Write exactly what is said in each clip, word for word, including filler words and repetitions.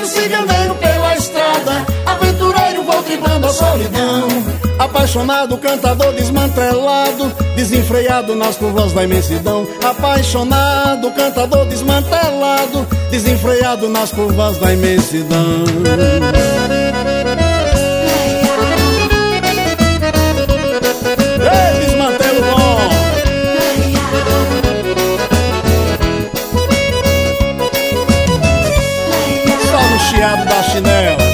andarilho, ciganeiro pela estrada, aventureiro, vou driblando a solidão. Apaixonado, cantador desmantelado, desenfreado nas curvas da imensidão. Apaixonado, cantador desmantelado, desenfreado nas curvas da imensidão. Ei, desmantelo bom! Só no chiado da chinela.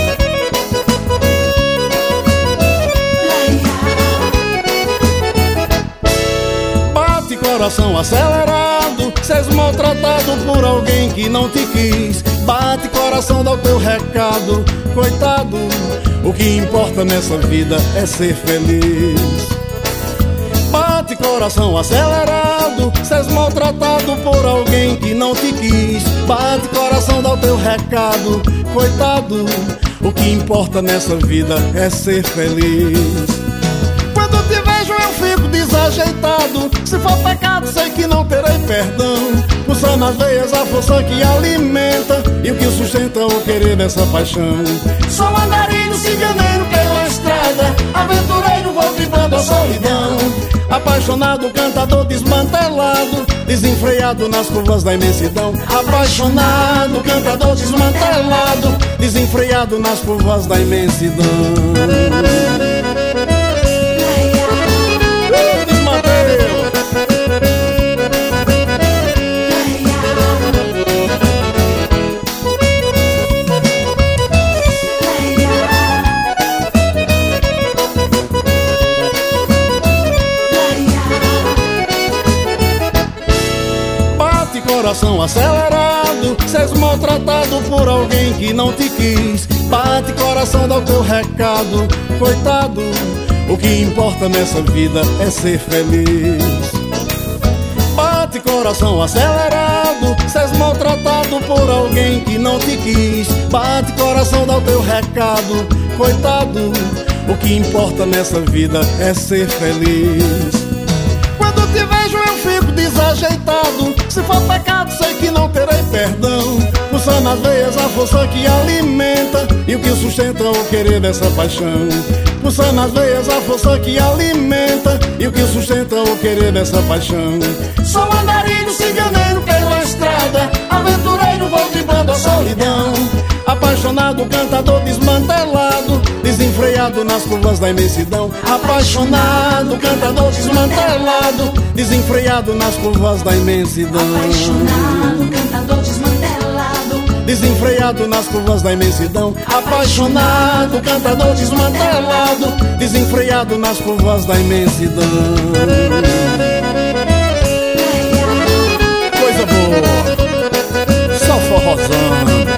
Coração acelerado, cês maltratado por alguém que não te quis. Bate coração, dá o teu recado, coitado. O que importa nessa vida é ser feliz. Bate coração acelerado, cês maltratado por alguém que não te quis. Bate coração, dá o teu recado, coitado. O que importa nessa vida é ser feliz. Quando te vejo eu fico desajeitado. Se for pecado sei que não terei perdão. Pulsa nas veias a força que alimenta e o que sustenta o querer dessa paixão. Sou andarilho, ciganeiro pela estrada, aventureiro, vou driblando a solidão. Apaixonado, cantador desmantelado, desenfreado nas curvas da imensidão. Apaixonado, cantador desmantelado, desenfreado nas curvas da imensidão. Coração acelerado, cês maltratado por alguém que não te quis. Bate coração, dá o teu recado, coitado. O que importa nessa vida é ser feliz. Bate coração acelerado, cês maltratado por alguém que não te quis. Bate coração, dá o teu recado, coitado. O que importa nessa vida é ser feliz. Quando te vejo eu fico desajeitado. Se for pecado sei que não terei perdão. Pulsa nas veias a força que alimenta e o que sustenta o querer dessa paixão. Pulsa nas veias a força que alimenta e o que sustenta o querer dessa paixão. Sou andarilho, ciganeiro pela estrada, aventureiro, vou driblando a solidão. Apaixonado, cantador desmantelado, desenfreado nas curvas da imensidão. Apaixonado, cantador desmantelado, desenfreado nas curvas da imensidão. Apaixonado, cantador desmantelado, desenfreado nas curvas da imensidão. Apaixonado, cantador desmantelado, desenfreado nas curvas da imensidão. Coisa boa, só forrozão.